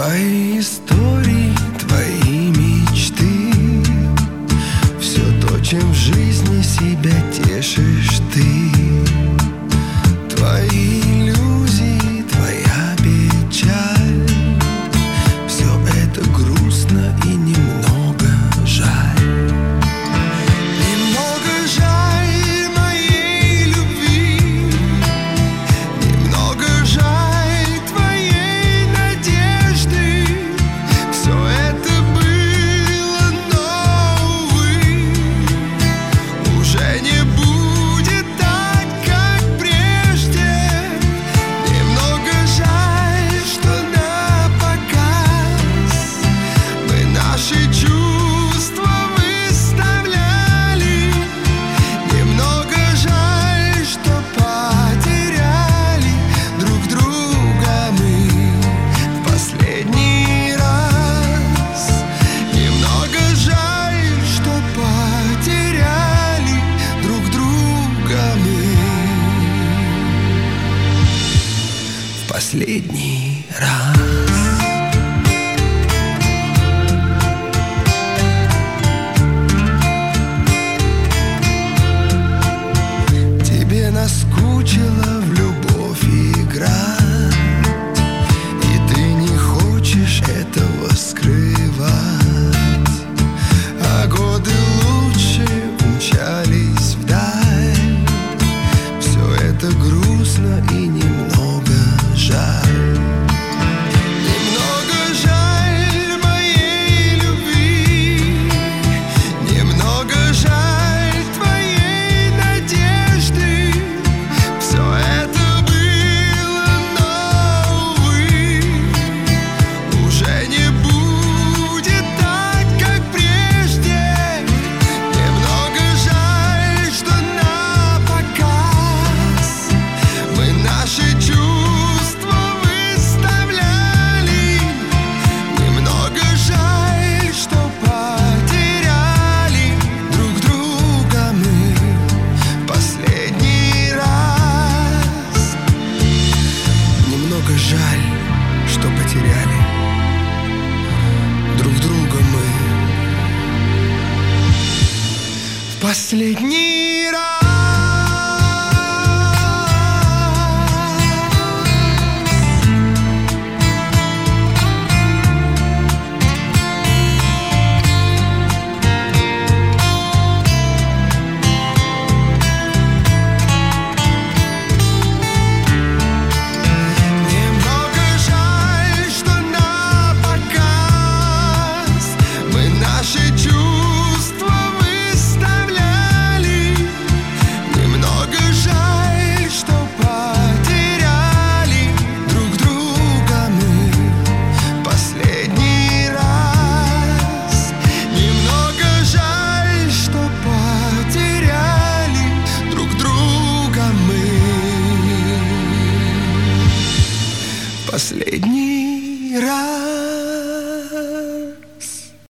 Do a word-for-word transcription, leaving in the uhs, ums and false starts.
Твои истории, твои мечты, все то, чем в жизни себя тешишь ты. Твои иллюзии, твоя печаль, все это грустно и немного жаль. Немного жаль моей любви, немного жаль твоей надежды. Все это было, но, увы, уже не будет так, как прежде. Немного жаль, что напоказ мы наши чувства выставляли. Немного жаль, что потеряли друг друга мы в последний раз. Немного жаль, что потеряли друг друга мы в последний раз. Тебе наскучило в любовь играть, и ты не хочешь этого скрывать. А годы лучше умчались вдаль. Все это грустно и немного жаль. Немного жаль моей любви, немного жаль твоей надежды. Все это было, но, увы, уже не будет так, как прежде. Немного жаль, что напоказ мы наши чувства выставляли. Немного жаль, что потеряли друг друга мы последний раз. Немного жаль, что потеряли друг друга мы в последний раз. Немного жаль, что напоказ мы наши чувства выставляли. Немного жаль, что потеряли друг друга мы последний раз. Немного жаль, что потеряли друг друга мы последний раз.